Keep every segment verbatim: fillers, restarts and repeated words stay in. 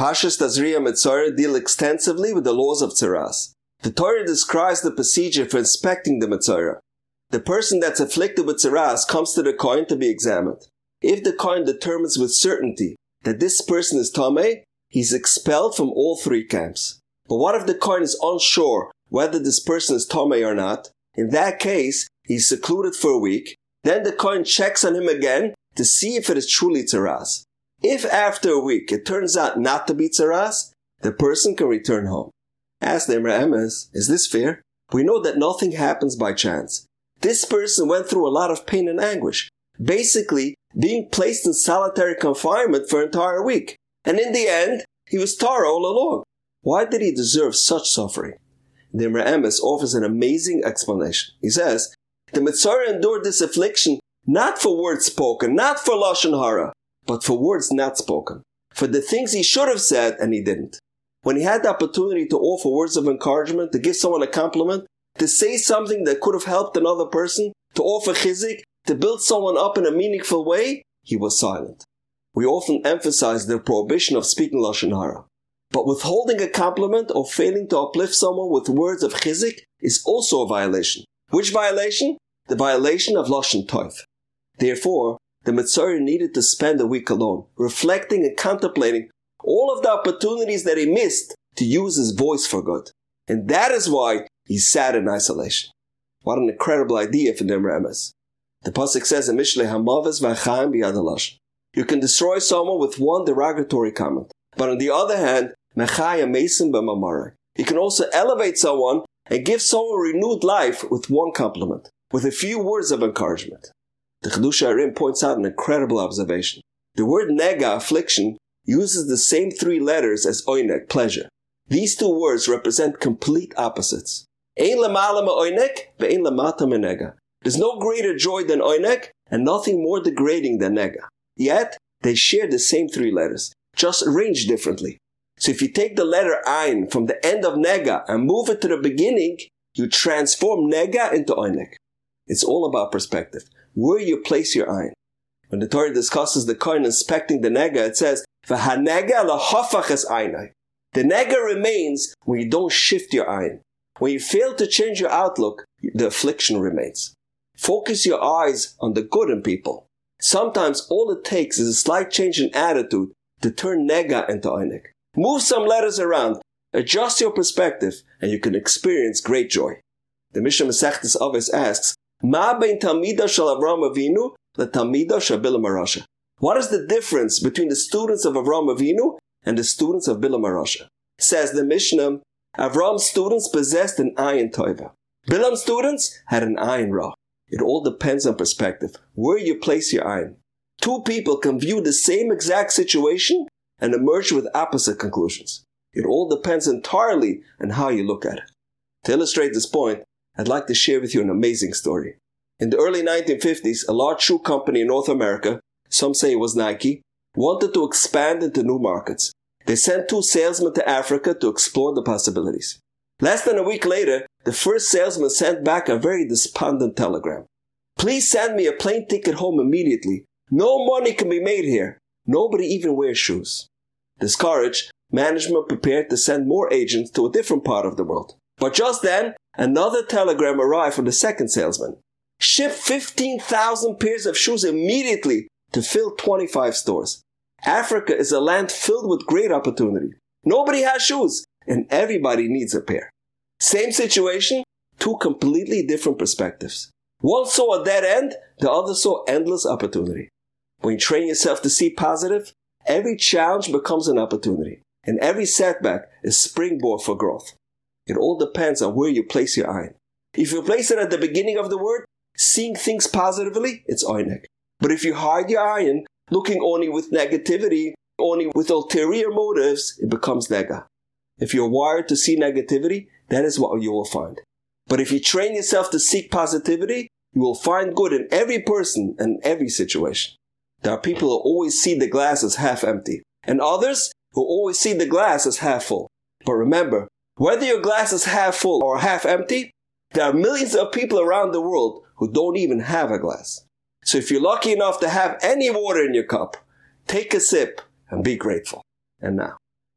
Parshas Tazria Metzora deal extensively with the laws of tzaras. The Torah describes the procedure for inspecting the Metzora. The person that's afflicted with tzaras comes to the Kohen to be examined. If the Kohen determines with certainty that this person is Tameh, he's expelled from all three camps. But what if the Kohen is unsure whether this person is Tameh or not? In that case, he's secluded for a week. Then the Kohen checks on him again to see if it is truly tzaras. If after a week it turns out not to be tzaras, the person can return home. Ask the Imra Emes, is this fair? We know that nothing happens by chance. This person went through a lot of pain and anguish, basically being placed in solitary confinement for an entire week. And in the end, he was tar all along. Why did he deserve such suffering? The Imra Emes offers an amazing explanation. He says, the Metzora endured this affliction not for words spoken, not for Lashon Hara, but for words not spoken, for the things he should have said and he didn't. When he had the opportunity to offer words of encouragement, to give someone a compliment, to say something that could have helped another person, to offer chizik, to build someone up in a meaningful way, he was silent. We often emphasize the prohibition of speaking Lashon Hara, but withholding a compliment or failing to uplift someone with words of chizik is also a violation. Which violation? The violation of Lashon Tov. Therefore, the Metzora needed to spend a week alone, reflecting and contemplating all of the opportunities that he missed to use his voice for good. And that is why he sat in isolation. What an incredible idea for the Imra Emes. The pasuk says in Mishlei Hamaves v'Chaim b'yad ha'lashon. You can destroy someone with one derogatory comment, but on the other hand, mechaya mesim b'mamare. You can also elevate someone and give someone renewed life with one compliment, with a few words of encouragement. The Chiddushei HaRim points out an incredible observation. The word nega, affliction, uses the same three letters as oinek, pleasure. These two words represent complete opposites. Ein lemala me'oinek, ve'ein lemata me'nega. There's no greater joy than oinek, and nothing more degrading than nega. Yet, they share the same three letters, just arranged differently. So if you take the letter ein from the end of nega and move it to the beginning, you transform nega into oinek. It's all about perspective. Where you place your ayin. When the Torah discusses the Kohen inspecting the nega, it says, "V'hanega lahafach es aynai." The nega remains when you don't shift your ayin. When you fail to change your outlook, the affliction remains. Focus your eyes on the good in people. Sometimes all it takes is a slight change in attitude to turn nega into aynek. Move some letters around, adjust your perspective, and you can experience great joy. The Mishnah Masechtas Avos asks, Ma bein Talmidah shel Avraham Avinu leTalmidah shel Bilam HaRasha. What is the difference between the students of Avraham Avinu and the students of Bilam HaRasha? Says the Mishnah, Avraham's students possessed an ayin toiva. Bilam's students had an ayin ra. It all depends on perspective, where you place your ayin. Two people can view the same exact situation and emerge with opposite conclusions. It all depends entirely on how you look at it. To illustrate this point, I'd like to share with you an amazing story. In the early nineteen fifties, a large shoe company in North America, some say it was Nike, wanted to expand into new markets. They sent two salesmen to Africa to explore the possibilities. Less than a week later, the first salesman sent back a very despondent telegram. Please send me a plane ticket home immediately. No money can be made here. Nobody even wears shoes. Discouraged, management prepared to send more agents to a different part of the world. But just then, another telegram arrived from the second salesman. Ship fifteen thousand pairs of shoes immediately to fill twenty-five stores. Africa is a land filled with great opportunity. Nobody has shoes, and everybody needs a pair. Same situation, two completely different perspectives. One saw a dead end, the other saw endless opportunity. When you train yourself to see positive, every challenge becomes an opportunity, and every setback is springboard for growth. It all depends on where you place your ayin. If you place it at the beginning of the word, seeing things positively, it's oynek. But if you hide your ayin, looking only with negativity, only with ulterior motives, it becomes nega. If you're wired to see negativity, that is what you will find. But if you train yourself to seek positivity, you will find good in every person and every situation. There are people who always see the glass as half empty, and others who always see the glass as half full. But remember, whether your glass is half full or half empty, there are millions of people around the world who don't even have a glass. So if you're lucky enough to have any water in your cup, take a sip and be grateful. And now,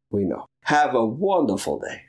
We know. Have a wonderful day.